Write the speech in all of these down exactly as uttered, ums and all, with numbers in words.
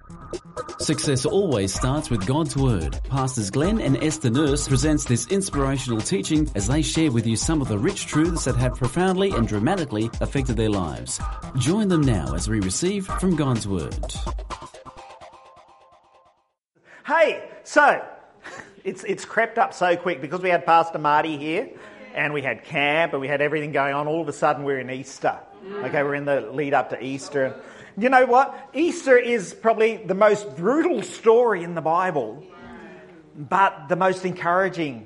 Success always starts with God's Word. Pastors Glenn and Esther Nurse presents this inspirational teaching as they share with you some of the rich truths that have profoundly and dramatically affected their lives. Join them now as we receive from God's Word. Hey, so it's it's crept up so quick because we had Pastor Marty here and we had camp and we had everything going on. All of a sudden we're in Easter. Okay, we're in the lead up to Easter. You know what? Easter is probably the most brutal story in the Bible, but the most encouraging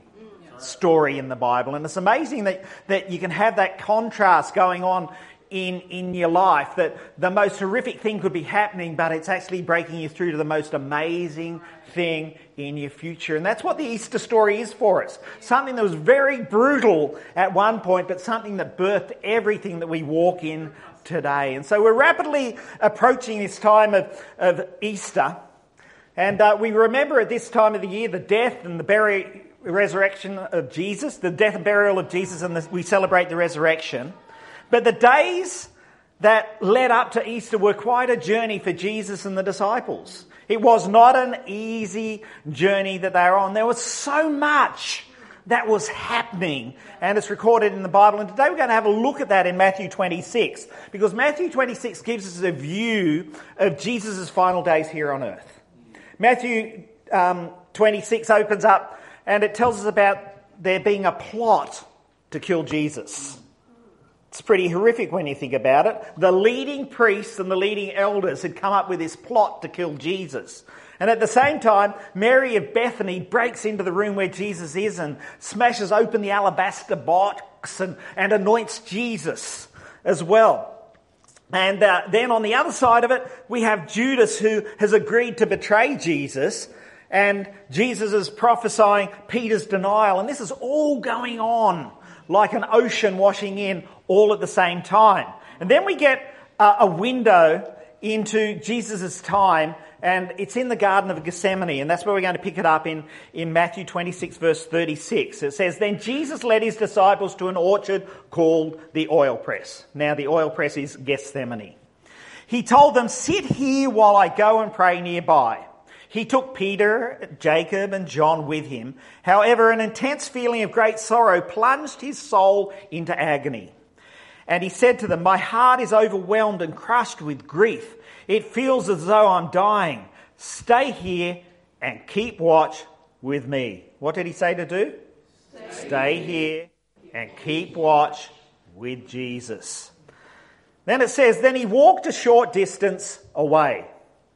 story in the Bible. And it's amazing that, that you can have that contrast going on in, in your life, that the most horrific thing could be happening, but it's actually breaking you through to the most amazing thing in your future. And that's what the Easter story is for us. Something that was very brutal at one point, but something that birthed everything that we walk in today. And so we're rapidly approaching this time of, of Easter. And uh, we remember at this time of the year the death and the burial, resurrection of Jesus, the death and burial of Jesus, and the, we celebrate the resurrection. But the days that led up to Easter were quite a journey for Jesus and the disciples. It was not an easy journey that they were on. There was so much that was happening, and it's recorded in the Bible. And today we're going to have a look at that in Matthew twenty-six, because Matthew twenty-six gives us a view of Jesus' final days here on earth. Matthew um, twenty-six opens up and it tells us about there being a plot to kill Jesus. It's pretty horrific when you think about it. The leading priests and the leading elders had come up with this plot to kill Jesus. And at the same time, Mary of Bethany breaks into the room where Jesus is and smashes open the alabaster box and, and anoints Jesus as well. And uh, then on the other side of it, we have Judas, who has agreed to betray Jesus. And Jesus is prophesying Peter's denial. And this is all going on like an ocean washing in all at the same time. And then we get uh, a window into Jesus' time, and it's in the Garden of Gethsemane, and that's where we're going to pick it up in, in Matthew twenty-six, verse thirty-six. It says, "Then Jesus led his disciples to an orchard called the oil press." Now, the oil press is Gethsemane. "He told them, 'Sit here while I go and pray nearby.' He took Peter, Jacob, and John with him. However, an intense feeling of great sorrow plunged his soul into agony. And he said to them, 'My heart is overwhelmed and crushed with grief. It feels as though I'm dying. Stay here and keep watch with me.'" What did he say to do? Stay, Stay here and keep watch with Jesus. Then it says, "Then he walked a short distance away.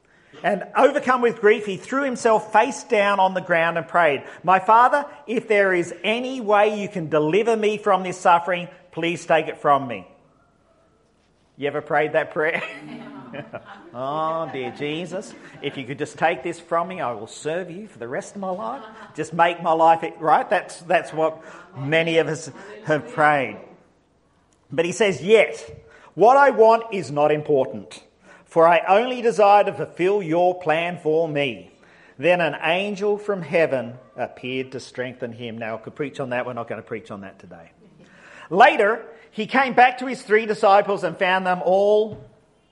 And overcome with grief, he threw himself face down on the ground and prayed, 'My Father, if there is any way you can deliver me from this suffering, please take it from me.'" You ever prayed that prayer? "Oh, dear Jesus, if you could just take this from me, I will serve you for the rest of my life. Just make my life," right? That's, that's what many of us have prayed. But he says, "Yet, what I want is not important. For I only desire to fulfill your plan for me." Then an angel from heaven appeared to strengthen him. Now, I could preach on that. We're not going to preach on that today. Later, he came back to his three disciples and found them all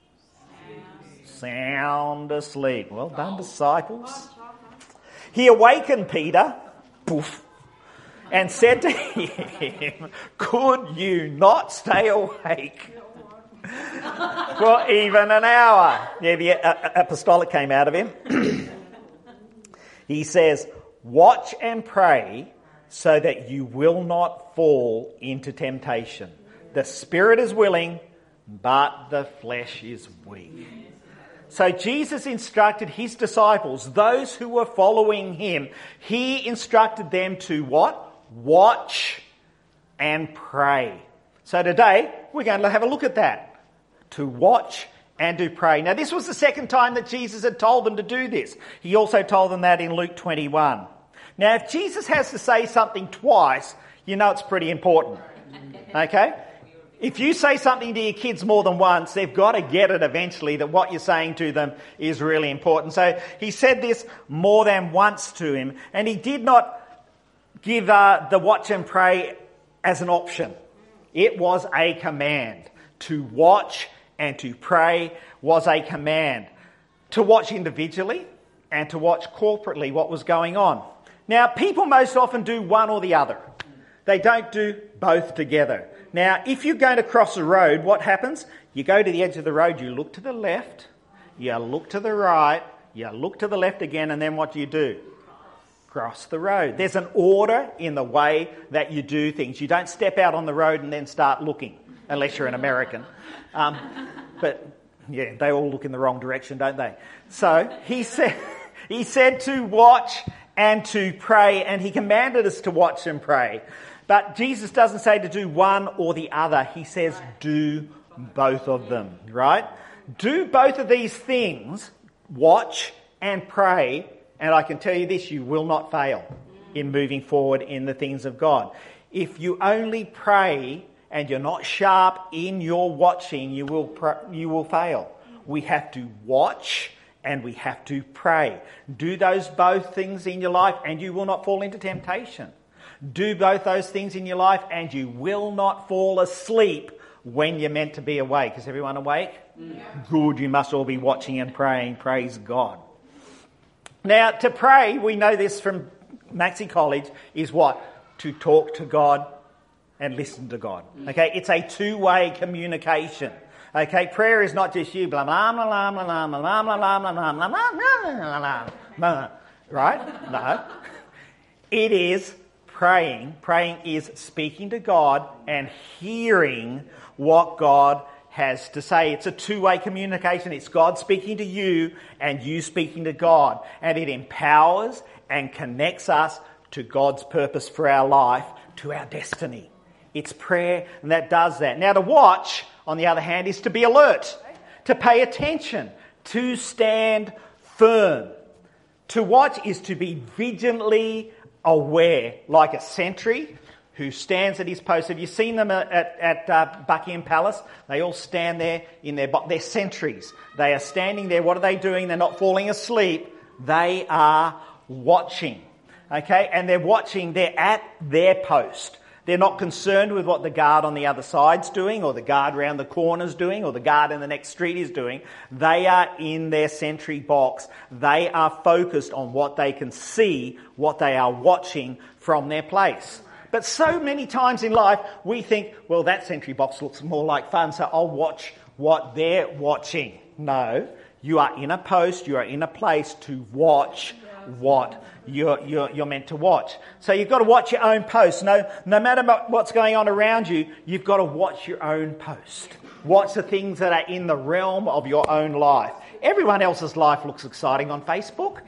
sound asleep. Well done, disciples. He awakened Peter, poof, and said to him, "Could you not stay awake for even an hour?" Yeah, the apostolic came out of him. He says, "Watch and pray so that you will not fall into temptation. The spirit is willing, but the flesh is weak." So Jesus instructed his disciples, those who were following him, he instructed them to what? Watch and pray. So today, we're going to have a look at that. To watch and to pray. Now, this was the second time that Jesus had told them to do this. He also told them that in Luke twenty-one. Now, if Jesus has to say something twice, you know it's pretty important. Okay? If you say something to your kids more than once, they've got to get it eventually that what you're saying to them is really important. So he said this more than once to him, and he did not give uh, the watch and pray as an option. It was a command. To watch and to pray was a command. to watch individually and to watch corporately what was going on. Now, people most often do one or the other. They don't do both together. Now, if you're going to cross a road, what happens? You go to the edge of the road, you look to the left, you look to the right, you look to the left again, and then what do you do? Cross the road. There's an order in the way that you do things. You don't step out on the road and then start looking, unless you're an American. Um, but, yeah, they all look in the wrong direction, don't they? So, he said, he said to watch and to pray, and he commanded us to watch and pray. But Jesus doesn't say to do one or the other. He says do both of them, right? Do both of these things, watch and pray, and I can tell you this, you will not fail in moving forward in the things of God. If you only pray and you're not sharp in your watching, you will pr- you will fail. We have to watch and we have to pray. Do those both things in your life and you will not fall into temptation. Do both those things in your life and you will not fall asleep when you're meant to be awake. Is everyone awake? Yeah. Good, you must all be watching and praying. Praise God. Now, to pray, we know this from Maxi College, is what? To talk to God and listen to God. Okay, it's a two-way communication. Okay, prayer is not just you blah blah blah blah blah blah blah blah blah blah blah blah blah, right? No, it is praying. Praying is speaking to God and hearing what God has to say. It's a two-way communication. It's God speaking to you and you speaking to God, and it empowers and connects us to God's purpose for our life, to our destiny. It's prayer, and that does that. Now, to watch, on the other hand, is to be alert, to pay attention, to stand firm. To watch is to be vigilantly aware, like a sentry who stands at his post. Have you seen them at, at, at uh, Buckingham Palace? They all stand there in their... They're sentries. They are standing there. What are they doing? They're not falling asleep. They are watching. Okay? And they're watching. They're at their post. They're not concerned with what the guard on the other side's doing, or the guard round the corner's doing, or the guard in the next street is doing. They are in their sentry box. They are focused on what they can see, what they are watching from their place. But so many times in life, we think, well, that sentry box looks more like fun, so I'll watch what they're watching. No, you are in a post, you are in a place to watch what you're, you're, you're meant to watch. So you've got to watch your own post. No, no matter what's going on around you, you've got to watch your own post. Watch the things that are in the realm of your own life. Everyone else's life looks exciting on Facebook.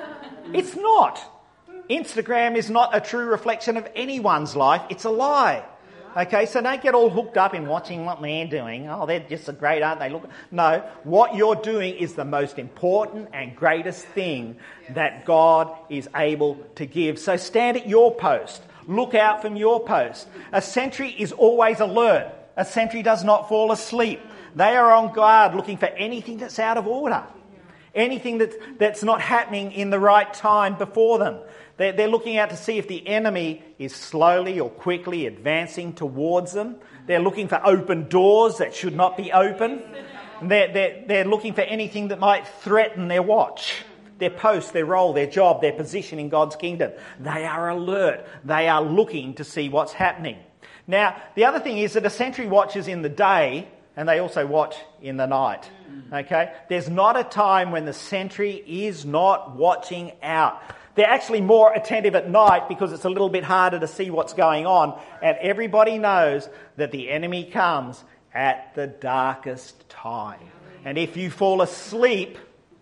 It's not. Instagram is not a true reflection of anyone's life. It's a lie. Okay, so don't get all hooked up in watching what they're doing. Oh, they're just so great, aren't they? Look, no, what you're doing is the most important and greatest thing that God is able to give. So stand at your post. Look out from your post. A sentry is always alert. A sentry does not fall asleep. They are on guard looking for anything that's out of order. Anything that's, that's not happening in the right time before them. They're, they're looking out to see if the enemy is slowly or quickly advancing towards them. They're looking for open doors that should not be open. They're, they're, they're looking for anything that might threaten their watch, their post, their role, their job, their position in God's kingdom. They are alert. They are looking to see what's happening. Now, the other thing is that a sentry watches in the day, and they also watch in the night. Okay? There's not a time when the sentry is not watching out. They're actually more attentive at night because it's a little bit harder to see what's going on. And everybody knows that the enemy comes at the darkest time. And if you fall asleep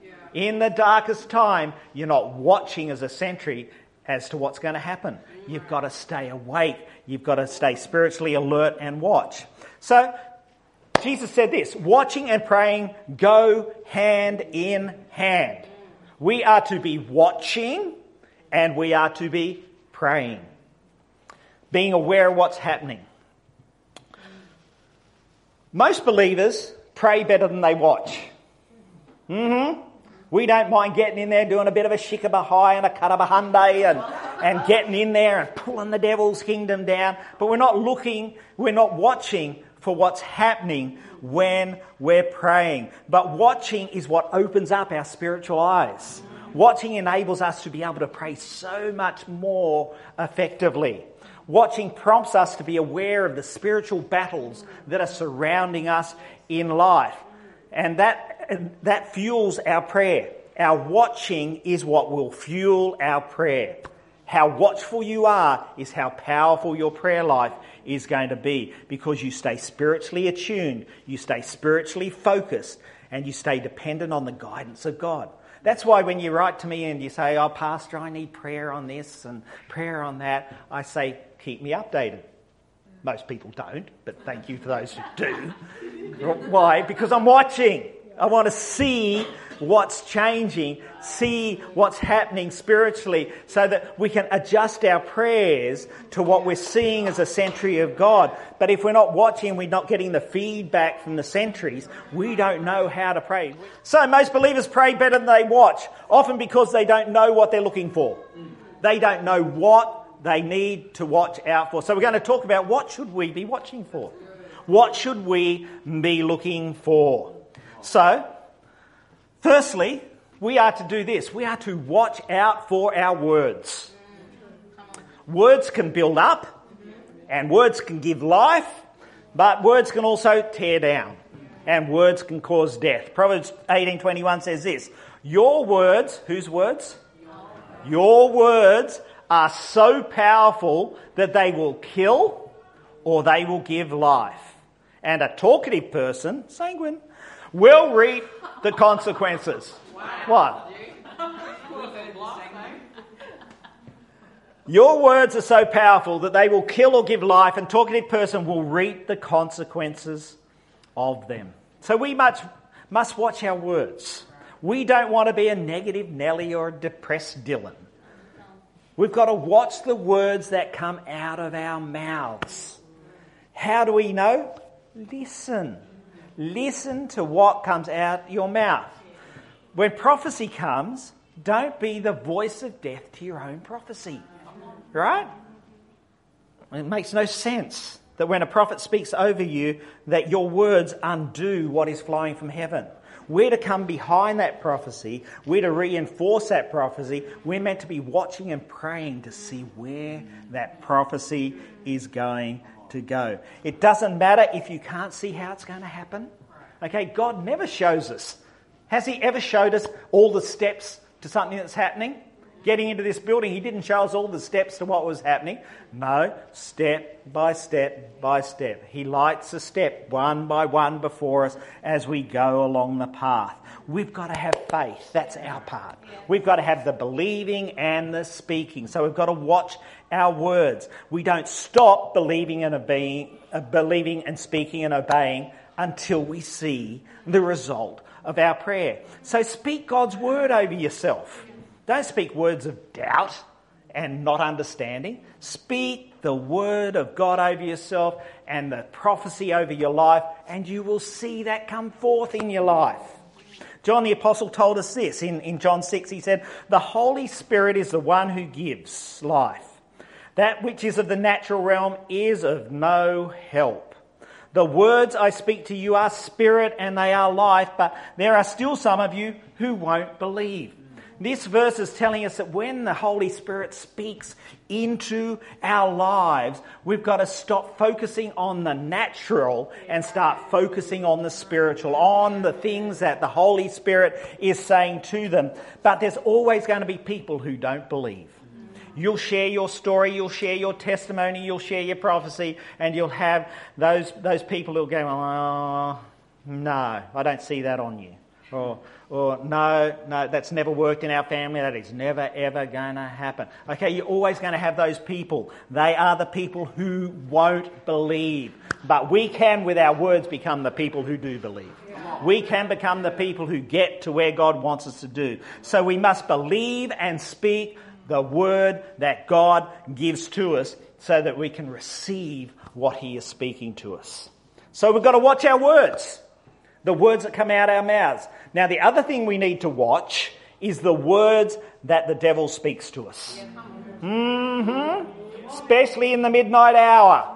in the darkest time, you're not watching as a sentry as to what's going to happen. You've got to stay awake. You've got to stay spiritually alert and watch. So Jesus said this, watching and praying go hand in hand. We are to be watching and we are to be praying. Being aware of what's happening. Most believers pray better than they watch. Mm-hmm. We don't mind getting in there, doing a bit of a shikabahai and a karabahandai and, and getting in there and pulling the devil's kingdom down. But we're not looking, we're not watching for what's happening when we're praying. But watching is what opens up our spiritual eyes. Watching enables us to be able to pray so much more effectively. Watching prompts us to be aware of the spiritual battles that are surrounding us in life. And that, that fuels our prayer. Our watching is what will fuel our prayer. How watchful you are is how powerful your prayer life is going to be, because you stay spiritually attuned, you stay spiritually focused, and you stay dependent on the guidance of God. That's why when you write to me and you say, oh, Pastor, I need prayer on this and prayer on that, I say, keep me updated. Most people don't, but thank you for those who do. Why? Because I'm watching. I want to see what's changing, see what's happening spiritually, so that we can adjust our prayers to what we're seeing as a sentry of God. But if we're not watching, we're not getting the feedback from the sentries, we don't know how to pray. So most believers pray better than they watch, often because they don't know what they're looking for. They don't know what they need to watch out for. So we're going to talk about what should we be watching for? What should we be looking for? So, firstly, we are to do this. We are to watch out for our words. Words can build up and words can give life, but words can also tear down and words can cause death. Proverbs eighteen twenty-one says this, your words, whose words? Your words are so powerful that they will kill or they will give life. And a talkative person, sanguine, will reap the consequences. What? Your words are so powerful that they will kill or give life, and a talkative person will reap the consequences of them. So we must, must watch our words. We don't want to be a negative Nelly or a depressed Dylan. We've got to watch the words that come out of our mouths. How do we know? Listen. Listen to what comes out your mouth. When prophecy comes, don't be the voice of death to your own prophecy. Right? It makes no sense that when a prophet speaks over you, that your words undo what is flowing from heaven. We're to come behind that prophecy. We're to reinforce that prophecy. We're meant to be watching and praying to see where that prophecy is going to go. It doesn't matter if you can't see how it's going to happen. Okay, God never shows us. Has he ever showed us all the steps to something that's happening? Getting into this building, he didn't show us all the steps to what was happening. No, step by step by step. He lights a step one by one before us as we go along the path. We've got to have faith. That's our part. We've got to have the believing and the speaking. So we've got to watch our words. We don't stop believing and obeying, uh, believing and speaking and obeying until we see the result of our prayer. So speak God's word over yourself. Don't speak words of doubt and not understanding. Speak the word of God over yourself and the prophecy over your life, and you will see that come forth in your life. John the Apostle told us this in, in John six. He said, the Holy Spirit is the one who gives life. That which is of the natural realm is of no help. The words I speak to you are spirit and they are life, but there are still some of you who won't believe. This verse is telling us that when the Holy Spirit speaks into our lives, we've got to stop focusing on the natural and start focusing on the spiritual, on the things that the Holy Spirit is saying to them. But there's always going to be people who don't believe. You'll share your story, you'll share your testimony, you'll share your prophecy, and you'll have those those people who'll go, oh, no, I don't see that on you. Or, or no, no, that's never worked in our family. That is never, ever going to happen. Okay, you're always going to have those people. They are the people who won't believe. But we can, with our words, become the people who do believe. We can become the people who get to where God wants us to do. So we must believe and speak the word that God gives to us so that we can receive what he is speaking to us. So we've got to watch our words. The words that come out our mouths. Now, the other thing we need to watch is the words that the devil speaks to us. Mm-hmm. Especially in the midnight hour.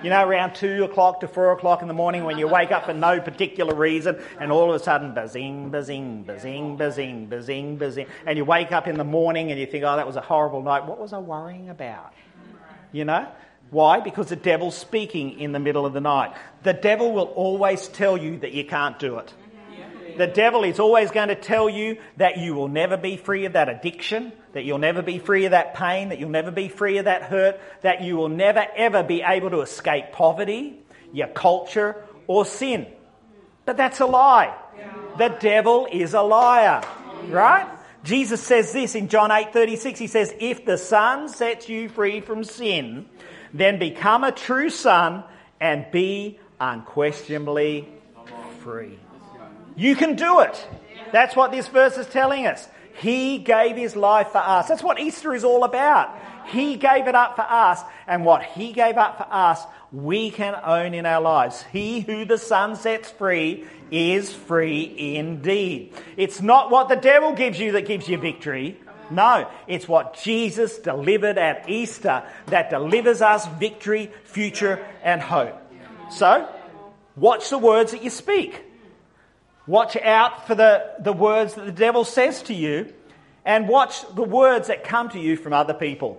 You know, around two o'clock to four o'clock in the morning when you wake up for no particular reason and all of a sudden, bazing, bazing, bazing, bazing, bazing, bazing, and you wake up in the morning and you think, oh, that was a horrible night. What was I worrying about? You know? Why? Because the devil's speaking in the middle of the night. The devil will always tell you that you can't do it. The devil is always going to tell you that you will never be free of that addiction, that you'll never be free of that pain, that you'll never be free of that hurt, that you will never ever be able to escape poverty, your culture, or sin. But that's a lie. The devil is a liar, right? Jesus says this in John eight thirty-six. He says, if the Son sets you free from sin, then become a true son and be unquestionably free. You can do it. That's what this verse is telling us. He gave his life for us. That's what Easter is all about. He gave it up for us, and what he gave up for us, we can own in our lives. He who the Son sets free is free indeed. It's not what the devil gives you that gives you victory. No, it's what Jesus delivered at Easter that delivers us victory, future, and hope. So, watch the words that you speak. Watch out for the, the words that the devil says to you, and watch the words that come to you from other people.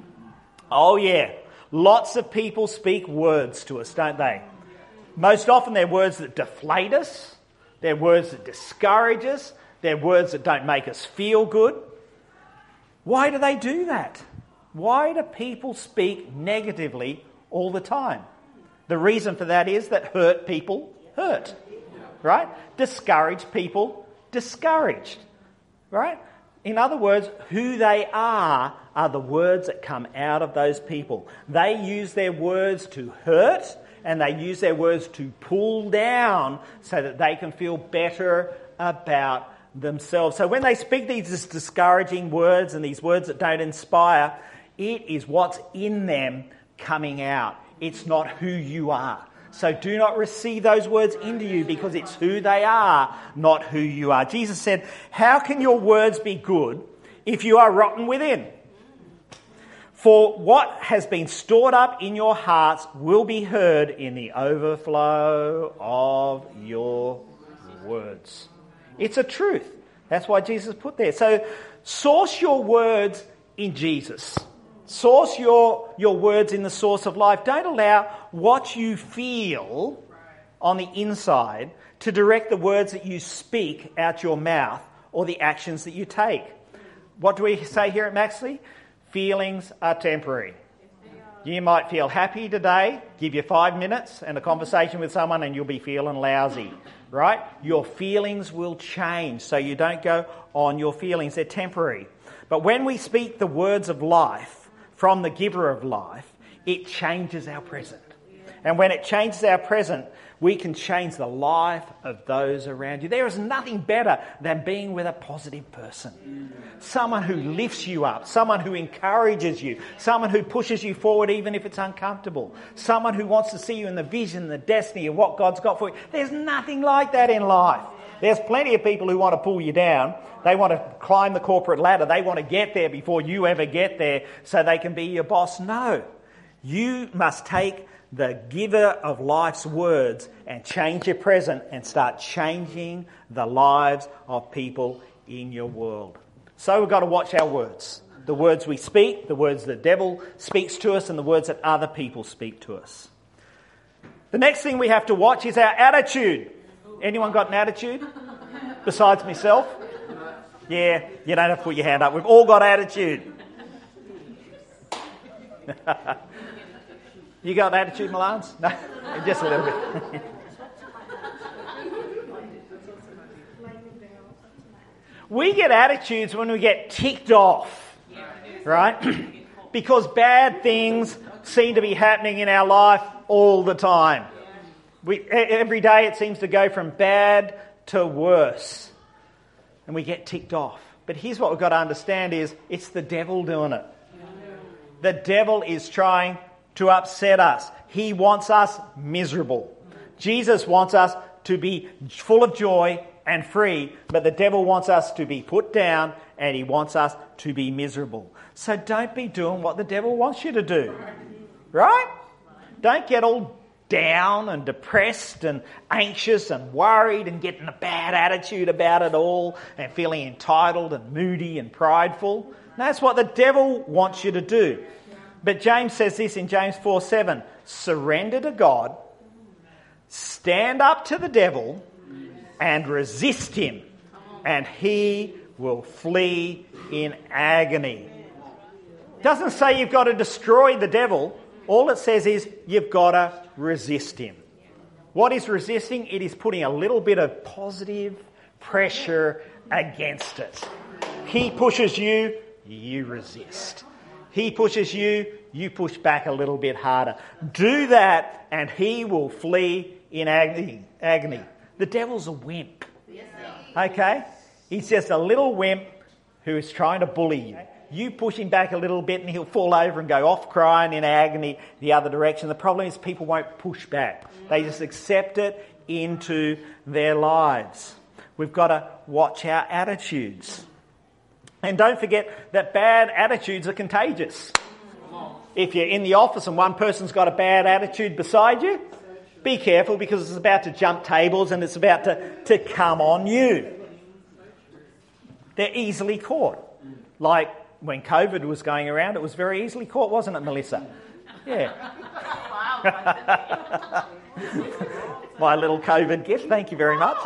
Oh yeah, lots of people speak words to us, don't they? Most often they're words that deflate us, they're words that discourage us, they're words that don't make us feel good. Why do they do that? Why do people speak negatively all the time? The reason for that is that hurt people hurt. Right? Discouraged people, discouraged. Right? In other words, who they are are the words that come out of those people. They use their words to hurt, and they use their words to pull down so that they can feel better about themselves. So when they speak these discouraging words and these words that don't inspire, it is what's in them coming out. It's not who you are. So do not receive those words into you, because it's who they are, not who you are. Jesus said, how can your words be good if you are rotten within? For what has been stored up in your hearts will be heard in the overflow of your words. It's a truth. That's why Jesus put there. So source your words in Jesus. Source your, your words in the source of life. Don't allow what you feel on the inside to direct the words that you speak out your mouth or the actions that you take. What do we say here at Maxley? Feelings are temporary. You might feel happy today, give you five minutes and a conversation with someone and you'll be feeling lousy, right? Your feelings will change, so you don't go on your feelings. They're temporary. But when we speak the words of life from the giver of life, it changes our present. And when it changes our present, we can change the life of those around you. There is nothing better than being with a positive person. Someone who lifts you up, someone who encourages you, someone who pushes you forward even if it's uncomfortable, someone who wants to see you in the vision, the destiny of what God's got for you. There's nothing like that in life. There's plenty of people who want to pull you down. They want to climb the corporate ladder. They want to get there before you ever get there so they can be your boss. No. You must take the giver of life's words and change your present and start changing the lives of people in your world. So we've got to watch our words. The words we speak, the words the devil speaks to us, and the words that other people speak to us. The next thing we have to watch is our attitude. Anyone got an attitude besides myself? Yeah, you don't have to put your hand up. We've all got attitude. You got attitude, Milans? No, just a little bit. We get attitudes when we get ticked off, right? Because bad things seem to be happening in our life all the time. We, every day it seems to go from bad to worse. And we get ticked off. But here's what we've got to understand is it's the devil doing it. The devil is trying to upset us. He wants us miserable. Jesus wants us to be full of joy and free, but the devil wants us to be put down and he wants us to be miserable. So don't be doing what the devil wants you to do. Right? Don't get all down and depressed and anxious and worried and getting a bad attitude about it all and feeling entitled and moody and prideful. That's what the devil wants you to do. But James says this in James four seven, surrender to God, stand up to the devil and resist him, and he will flee in agony. It doesn't say you've got to destroy the devil. All it says is you've got to resist him. What is resisting? It is putting a little bit of positive pressure against it. He pushes you, you resist. He pushes you, you push back a little bit harder. Do that and he will flee in agony. agony. The devil's a wimp. Okay? He's just a little wimp who is trying to bully you. You push him back a little bit and he'll fall over and go off crying in agony the other direction. The problem is people won't push back. They just accept it into their lives. We've got to watch our attitudes. And don't forget that bad attitudes are contagious. If you're in the office and one person's got a bad attitude beside you, be careful because it's about to jump tables and it's about to, to come on you. They're easily caught. Like when COVID was going around, it was very easily caught, wasn't it, Melissa? Yeah. My little COVID gift, thank you very much.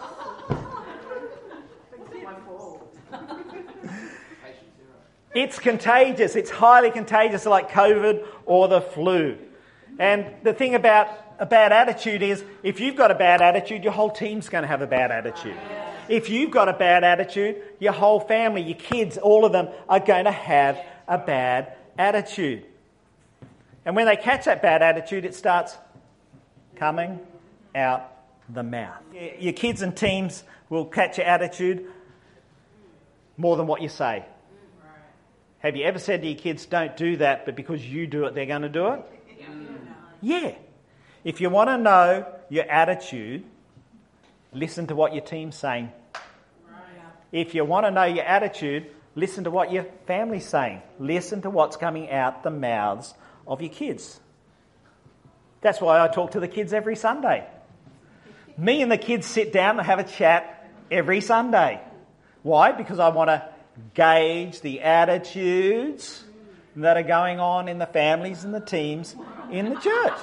It's contagious. It's highly contagious, like COVID or the flu. And the thing about a bad attitude is, if you've got a bad attitude, your whole team's going to have a bad attitude. If you've got a bad attitude, your whole family, your kids, all of them are going to have a bad attitude. And when they catch that bad attitude, it starts coming out the mouth. Your kids and teams will catch your attitude more than what you say. Have you ever said to your kids, don't do that, but because you do it, they're going to do it? Yeah. If you want to know your attitude, listen to what your team's saying. If you want to know your attitude, listen to what your family's saying. Listen to what's coming out the mouths of your kids. That's why I talk to the kids every Sunday. Me and the kids sit down and have a chat every Sunday. Why? Because I want to gauge the attitudes that are going on in the families and the teams in the church.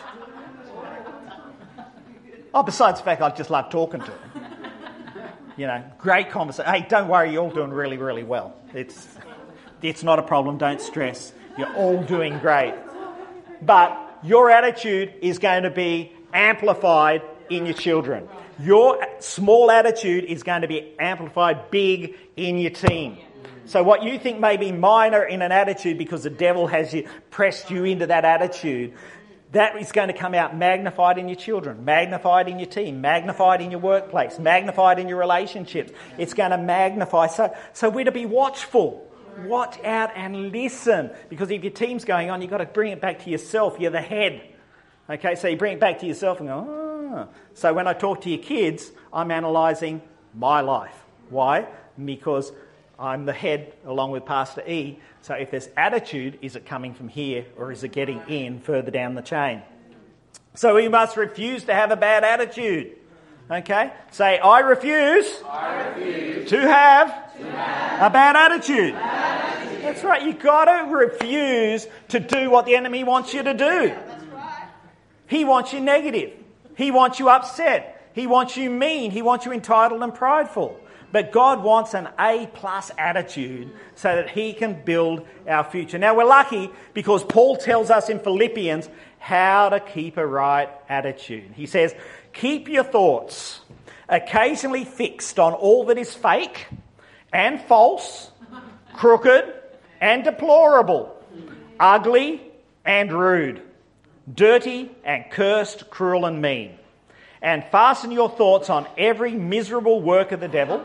Oh, besides the fact I just love talking to them. You know, great conversation. Hey, don't worry, you're all doing really, really well. It's it's not a problem, don't stress. You're all doing great. But your attitude is going to be amplified in your children. Your small attitude is going to be amplified big in your team. So what you think may be minor in an attitude because the devil has you pressed you into that attitude, that is going to come out magnified in your children, magnified in your team, magnified in your workplace, magnified in your relationships. It's going to magnify. So, so we're to be watchful. Watch out and listen. Because if your team's going on, you've got to bring it back to yourself. You're the head. Okay, so you bring it back to yourself and go, ah. So when I talk to your kids, I'm analysing my life. Why? Because I'm the head along with Pastor E. So if there's attitude, is it coming from here or is it getting in further down the chain? So we must refuse to have a bad attitude. Okay? Say, I refuse, I refuse to, have to have a bad attitude. Bad attitude. That's right. You've got to refuse to do what the enemy wants you to do. Yeah, that's right. He wants you negative. He wants you upset. He wants you mean. He wants you entitled and prideful. But God wants an A-plus attitude so that he can build our future. Now, we're lucky because Paul tells us in Philippians how to keep a right attitude. He says, keep your thoughts occasionally fixed on all that is fake and false, crooked and deplorable, ugly and rude, dirty and cursed, cruel and mean. And fasten your thoughts on every miserable work of the devil,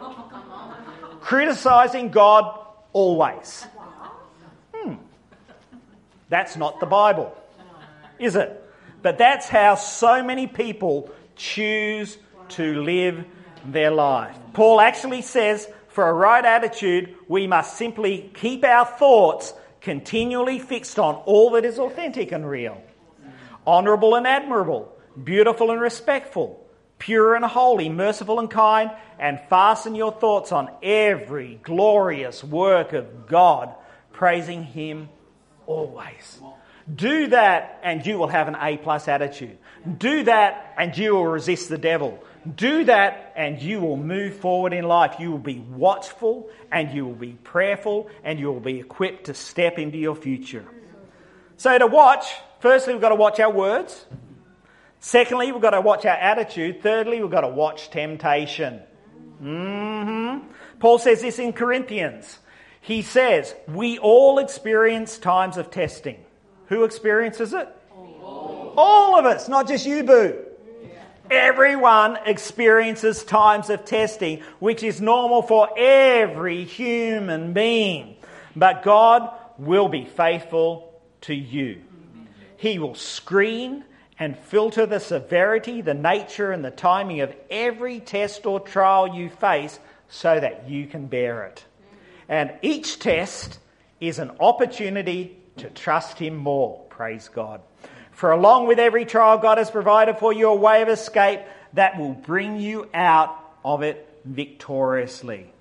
criticising God always. Hmm. That's not the Bible, is it? But that's how so many people choose to live their life. Paul actually says, for a right attitude, we must simply keep our thoughts continually fixed on all that is authentic and real, honourable and admirable, beautiful and respectful, pure and holy, merciful and kind, and fasten your thoughts on every glorious work of God, praising Him always. Do that and you will have an A-plus attitude. Do that and you will resist the devil. Do that and you will move forward in life. You will be watchful and you will be prayerful and you will be equipped to step into your future. So to watch, firstly we've got to watch our words. Secondly, we've got to watch our attitude. Thirdly, we've got to watch temptation. Mm-hmm. Paul says this in Corinthians. He says, we all experience times of testing. Who experiences it? All, all of us, not just you, boo. Yeah. Everyone experiences times of testing, which is normal for every human being. But God will be faithful to you. He will screen and filter the severity, the nature and the timing of every test or trial you face so that you can bear it. And each test is an opportunity to trust Him more. Praise God. For along with every trial, God has provided for you a way of escape that will bring you out of it victoriously.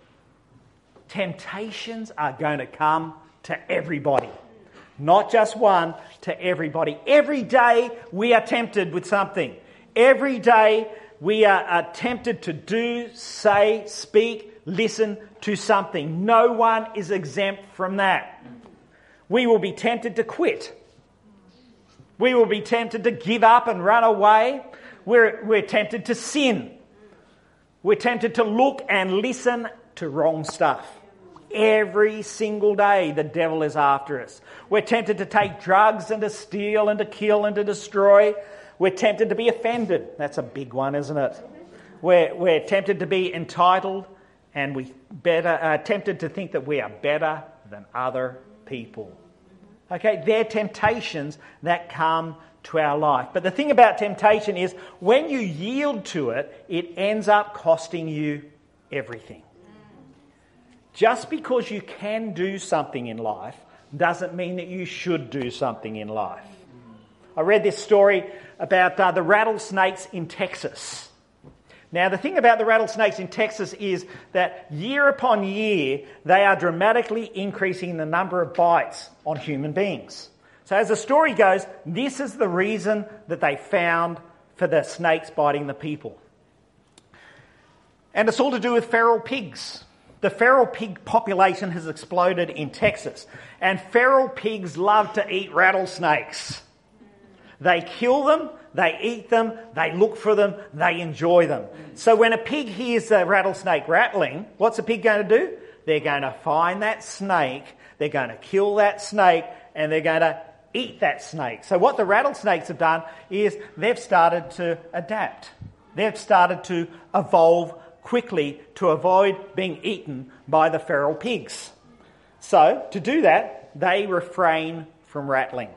Temptations are going to come to everybody. Not just one, to everybody. Every day we are tempted with something. Every day we are, are tempted to do, say, speak, listen to something. No one is exempt from that. We will be tempted to quit. We will be tempted to give up and run away. We're, we're tempted to sin. We're tempted to look and listen to wrong stuff. Every single day the devil is after us. We're tempted to take drugs and to steal and to kill and to destroy. We're tempted to be offended. That's a big one, isn't it? We're, we're tempted to be entitled and we better uh, tempted to think that we are better than other people. Okay, they're temptations that come to our life. But the thing about temptation is when you yield to it, it ends up costing you everything. Just because you can do something in life doesn't mean that you should do something in life. I read this story about uh, the rattlesnakes in Texas. Now, the thing about the rattlesnakes in Texas is that year upon year, they are dramatically increasing the number of bites on human beings. So as the story goes, this is the reason that they found for the snakes biting the people. And it's all to do with feral pigs. The feral pig population has exploded in Texas, and feral pigs love to eat rattlesnakes. They kill them, they eat them, they look for them, they enjoy them. So when a pig hears a rattlesnake rattling, what's the pig going to do? They're going to find that snake, they're going to kill that snake, and they're going to eat that snake. So what the rattlesnakes have done is they've started to adapt. They've started to evolve quickly to avoid being eaten by the feral pigs. So, to do that, they refrain from rattling.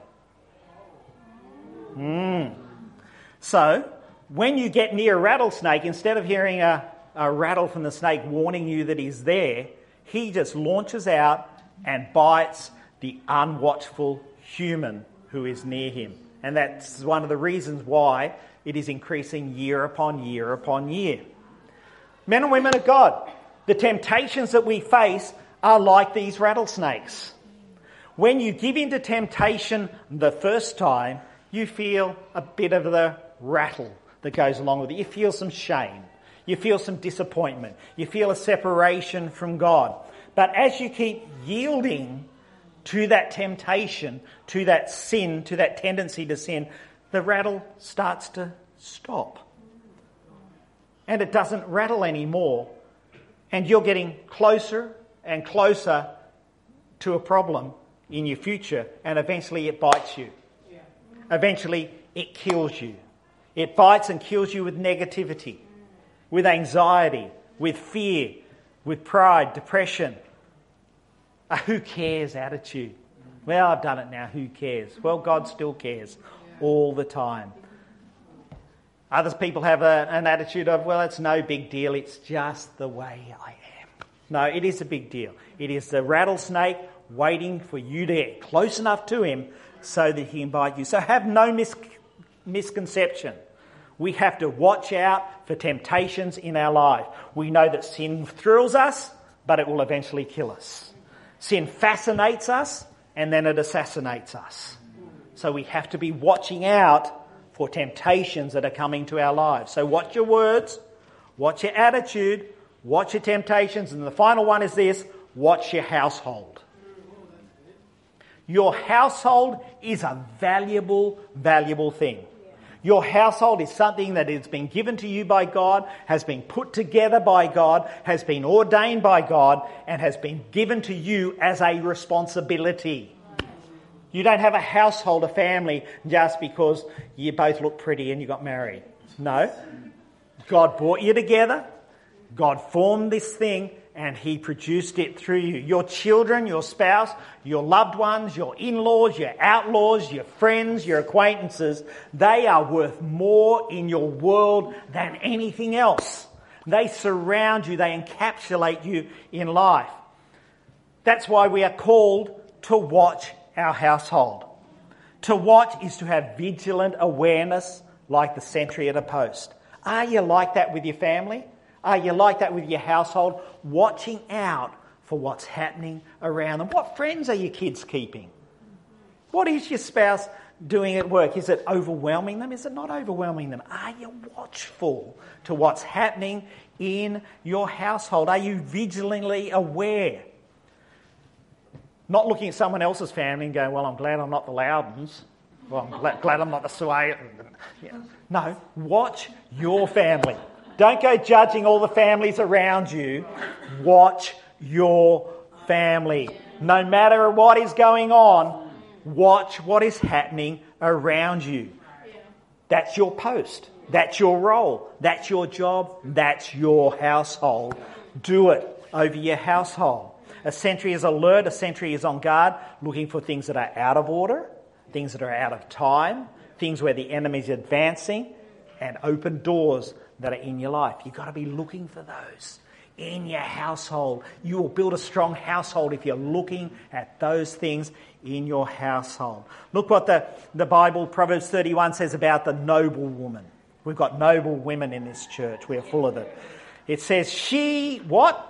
Mm. So, when you get near a rattlesnake, instead of hearing a, a rattle from the snake warning you that he's there, he just launches out and bites the unwatchful human who is near him. And that's one of the reasons why it is increasing year upon year upon year. Men and women of God, the temptations that we face are like these rattlesnakes. When you give in to temptation the first time, you feel a bit of the rattle that goes along with it. You feel some shame. You feel some disappointment. You feel a separation from God. But as you keep yielding to that temptation, to that sin, to that tendency to sin, the rattle starts to stop. And it doesn't rattle anymore. And you're getting closer and closer to a problem in your future. And eventually it bites you. Yeah. Eventually it kills you. It bites and kills you with negativity, with anxiety, with fear, with pride, depression. A who cares attitude. Well, I've done it now, who cares? Well, God still cares all the time. Other people have a, an attitude of, well, it's no big deal, it's just the way I am. No, it is a big deal. It is the rattlesnake waiting for you to get close enough to him so that he can bite you. So have no misconception. We have to watch out for temptations in our life. We know that sin thrills us, but it will eventually kill us. Sin fascinates us, and then it assassinates us. So we have to be watching out for temptations that are coming to our lives. So watch your words, watch your attitude, watch your temptations, and the final one is this: watch your household. Your household is a valuable, valuable thing. Your household is something that has been given to you by God, has been put together by God, has been ordained by God, and has been given to you as a responsibility. You don't have a household, a family, just because you both look pretty and you got married. No. God brought you together. God formed this thing and he produced it through you. Your children, your spouse, your loved ones, your in-laws, your outlaws, your friends, your acquaintances, they are worth more in your world than anything else. They surround you. They encapsulate you in life. That's why we are called to watch our household. To watch is to have vigilant awareness like the sentry at a post. Are you like that with your family? Are you like that with your household? Watching out for what's happening around them. What friends are your kids keeping? What is your spouse doing at work? Is it overwhelming them? Is it not overwhelming them? Are you watchful to what's happening in your household? Are you vigilantly aware? Not looking at someone else's family and going, well, I'm glad I'm not the Loudons. Well, I'm glad, glad I'm not the Sway. Yeah. No, watch your family. Don't go judging all the families around you. Watch your family. No matter what is going on, watch what is happening around you. That's your post. That's your role. That's your job. That's your household. Do it over your household. A sentry is alert. A sentry is on guard, looking for things that are out of order, things that are out of time, things where the enemy's advancing, and open doors that are in your life. You've got to be looking for those in your household. You will build a strong household if you're looking at those things in your household. Look what the, the Bible, Proverbs thirty-one, says about the noble woman. We've got noble women in this church. We're full of it. It says, she, what?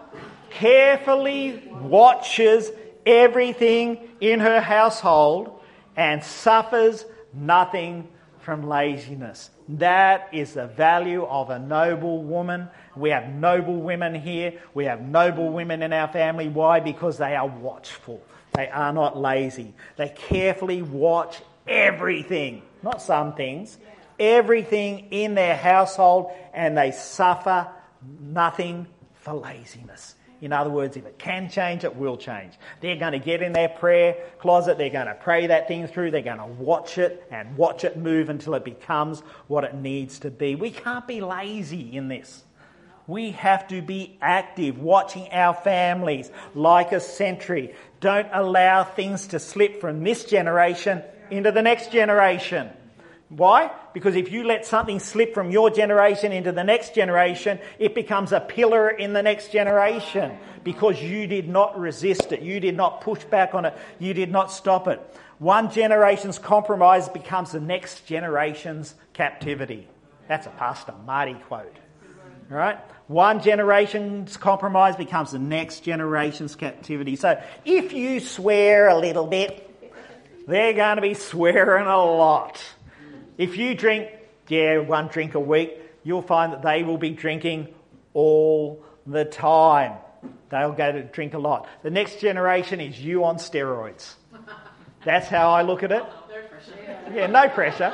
Carefully watches everything in her household and suffers nothing from laziness. That is the value of a noble woman. We have noble women here. We have noble women in our family. Why? Because they are watchful. They are not lazy. They carefully watch everything, not some things, everything in their household, and they suffer nothing for laziness. In other words, if it can change, it will change. They're going to get in their prayer closet. They're going to pray that thing through. They're going to watch it and watch it move until it becomes what it needs to be. We can't be lazy in this. We have to be active, watching our families like a sentry. Don't allow things to slip from this generation into the next generation. Why? Because if you let something slip from your generation into the next generation, it becomes a pillar in the next generation because you did not resist it. You did not push back on it. You did not stop it. One generation's compromise becomes the next generation's captivity. That's a Pastor Marty quote. All right? One generation's compromise becomes the next generation's captivity. So if you swear a little bit, they're going to be swearing a lot. If you drink, yeah, one drink a week, you'll find that they will be drinking all the time. They'll go to drink a lot. The next generation is you on steroids. That's how I look at it. Yeah, no pressure.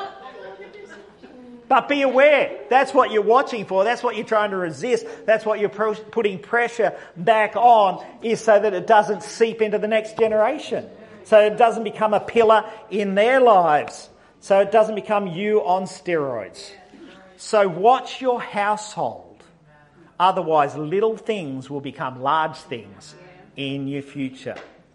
But be aware. That's what you're watching for. That's what you're trying to resist. That's what you're pro- putting pressure back on, is so that it doesn't seep into the next generation. So it doesn't become a pillar in their lives. So it doesn't become you on steroids. So watch your household. Otherwise, little things will become large things in your future.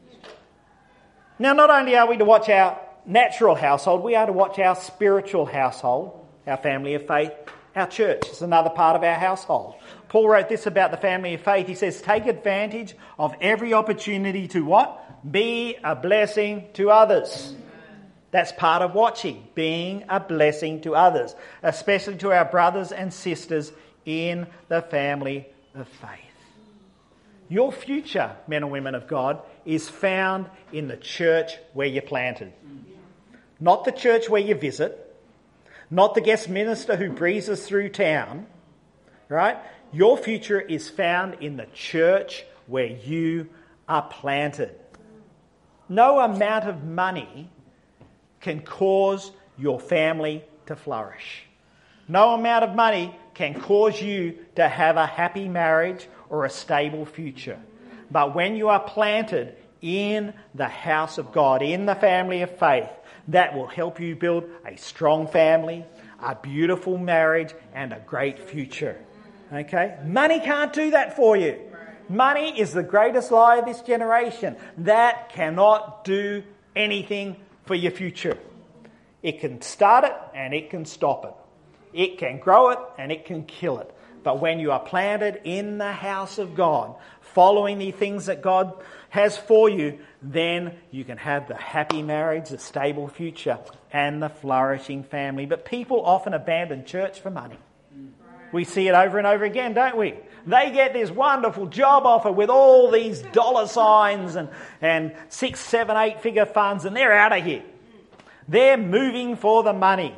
Now, not only are we to watch our natural household, we are to watch our spiritual household, our family of faith. Our church is another part of our household. Paul wrote this about the family of faith. He says, take advantage of every opportunity to what? Be a blessing to others. That's part of watching, being a blessing to others, especially to our brothers and sisters in the family of faith. Your future, men and women of God, is found in the church where you're planted. Not the church where you visit, not the guest minister who breezes through town, right? Your future is found in the church where you are planted. No amount of money can cause your family to flourish. No amount of money can cause you to have a happy marriage or a stable future. But when you are planted in the house of God, in the family of faith, that will help you build a strong family, a beautiful marriage, and a great future. Okay? Money can't do that for you. Money is the greatest lie of this generation. That cannot do anything for your future. It can start it and it can stop it. It can grow it and it can kill it. But when you are planted in the house of God, following the things that God has for you, then you can have the happy marriage, the stable future, and the flourishing family. But people often abandon church for money. We see it over and over again, don't we? They get this wonderful job offer with all these dollar signs and, and six, seven, eight figure funds, and they're out of here. They're moving for the money.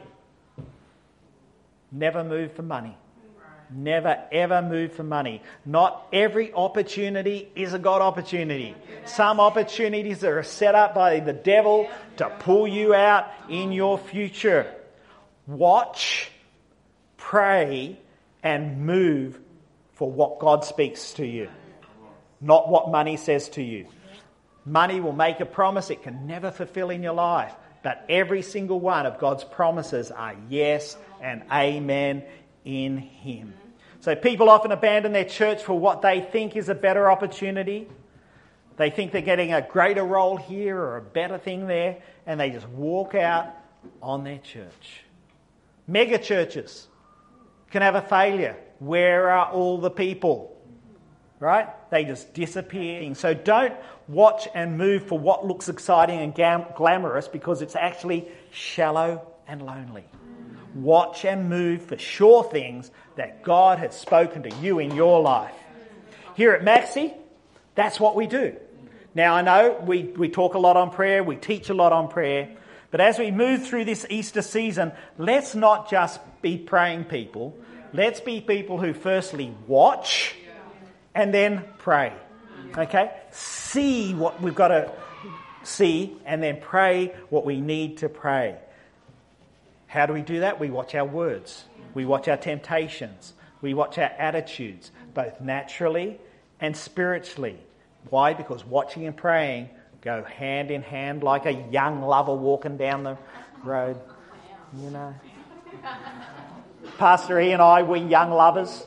Never move for money. Never ever move for money. Not every opportunity is a God opportunity. Some opportunities are set up by the devil to pull you out in your future. Watch, pray, and move for what God speaks to you, not what money says to you. Money will make a promise it can never fulfill in your life, but every single one of God's promises are yes and amen in Him. So people often abandon their church for what they think is a better opportunity. They think they're getting a greater role here or a better thing there, and they just walk out on their church. Mega churches can have a failure. Where are all the people? Right? They just disappear. So don't watch and move for what looks exciting and gam- glamorous because it's actually shallow and lonely. Watch and move for sure things that God has spoken to you in your life. Here at Maxi, that's what we do. Now I know we, we talk a lot on prayer, we teach a lot on prayer, but as we move through this Easter season, let's not just be praying people. Let's be people who firstly watch and then pray. Okay? See what we've got to see and then pray what we need to pray. How do we do that? We watch our words. We watch our temptations. We watch our attitudes, both naturally and spiritually. Why? Because watching and praying go hand in hand like a young lover walking down the road. You know. Pastor E and I, we young lovers.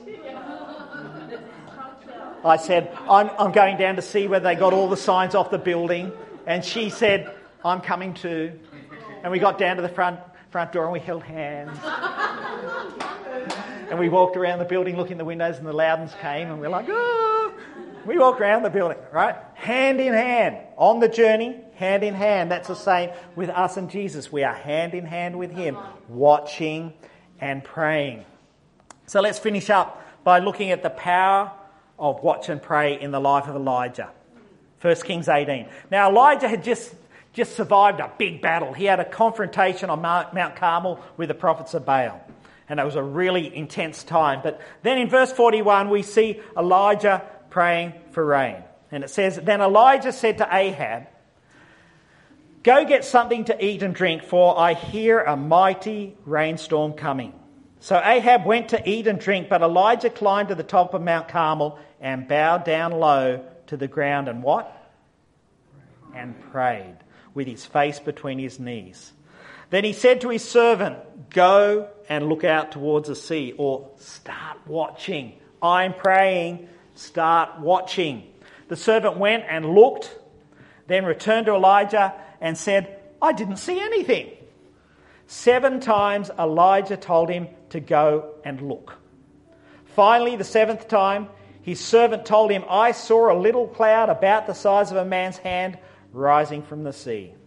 I said, I'm, I'm going down to see whether they got all the signs off the building. And she said, I'm coming too. And we got down to the front front door and we held hands. And we walked around the building looking in the windows and the Loudons came and we're like, oh. We walked around the building, right? Hand in hand. On the journey, hand in hand. That's the same with us and Jesus. We are hand in hand with Him, watching and praying. So let's finish up by looking at the power of watch and pray in the life of Elijah. First Kings eighteen. Now Elijah had just, just survived a big battle. He had a confrontation on Mount Carmel with the prophets of Baal. And it was a really intense time. But then in verse forty-one we see Elijah praying for rain. And it says, then Elijah said to Ahab, go get something to eat and drink, for I hear a mighty rainstorm coming. So Ahab went to eat and drink, but Elijah climbed to the top of Mount Carmel and bowed down low to the ground and what? And prayed with his face between his knees. Then he said to his servant, go and look out towards the sea, or start watching. I'm praying, start watching. The servant went and looked, then returned to Elijah and said, I didn't see anything. Seven times Elijah told him to go and look. Finally, the seventh time, his servant told him, I saw a little cloud about the size of a man's hand rising from the sea.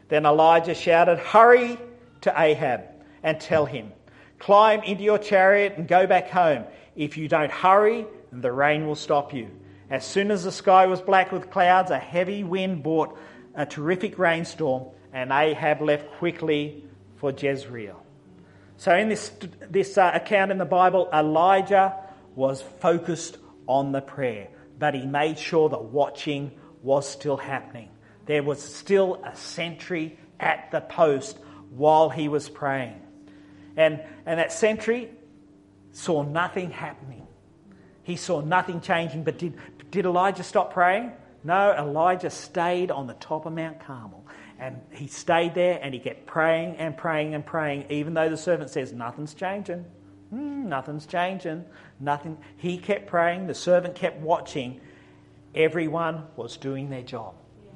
Then Elijah shouted, "Hurry to Ahab and tell him, climb into your chariot and go back home. If you don't hurry, the rain will stop you." As soon as the sky was black with clouds, a heavy wind brought a terrific rainstorm, and Ahab left quickly for Jezreel. So in this, this uh, account in the Bible, Elijah was focused on the prayer, but he made sure the watching was still happening. There was still a sentry at the post while he was praying. And, and that sentry saw nothing happening. He saw nothing changing, but did, did Elijah stop praying? No, Elijah stayed on the top of Mount Carmel. And he stayed there and he kept praying and praying and praying, even though the servant says, nothing's changing. Mm, nothing's changing. Nothing. He kept praying. The servant kept watching. Everyone was doing their job.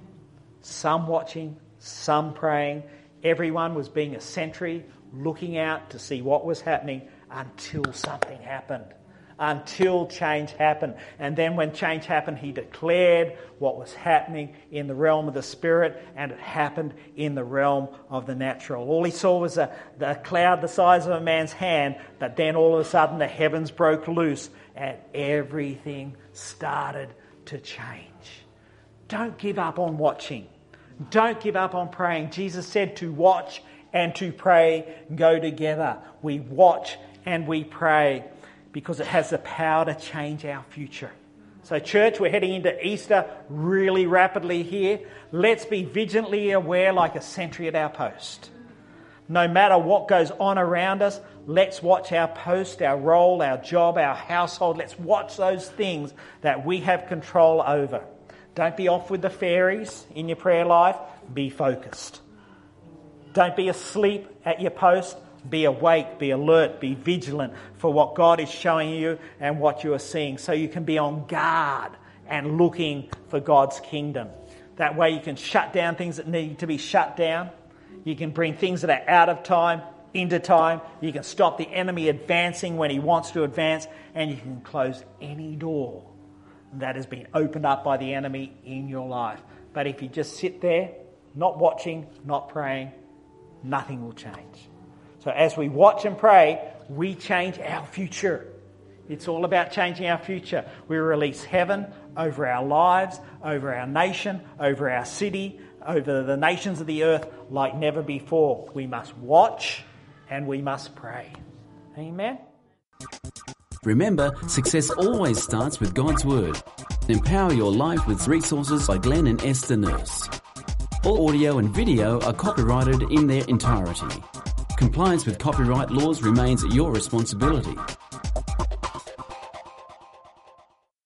Some watching, some praying. Everyone was being a sentry, looking out to see what was happening until something happened. Until change happened. And then when change happened, he declared what was happening in the realm of the Spirit, and it happened in the realm of the natural. All he saw was a, a cloud the size of a man's hand, but then all of a sudden the heavens broke loose and everything started to change. Don't give up on watching. Don't give up on praying. Jesus said to watch and to pray go together. We watch and we pray, because it has the power to change our future. So church, we're heading into Easter really rapidly here. Let's be vigilantly aware like a sentry at our post. No matter what goes on around us, let's watch our post, our role, our job, our household. Let's watch those things that we have control over. Don't be off with the fairies in your prayer life. Be focused. Don't be asleep at your post. Be awake, be alert, be vigilant for what God is showing you and what you are seeing, so you can be on guard and looking for God's kingdom. That way you can shut down things that need to be shut down. You can bring things that are out of time into time. You can stop the enemy advancing when he wants to advance, and you can close any door that has been opened up by the enemy in your life. But if you just sit there, not watching, not praying, nothing will change. So as we watch and pray, we change our future. It's all about changing our future. We release heaven over our lives, over our nation, over our city, over the nations of the earth like never before. We must watch and we must pray. Amen. Remember, success always starts with God's Word. Empower your life with resources by Glenn and Esther Nurse. All audio and video are copyrighted in their entirety. Compliance with copyright laws remains your responsibility.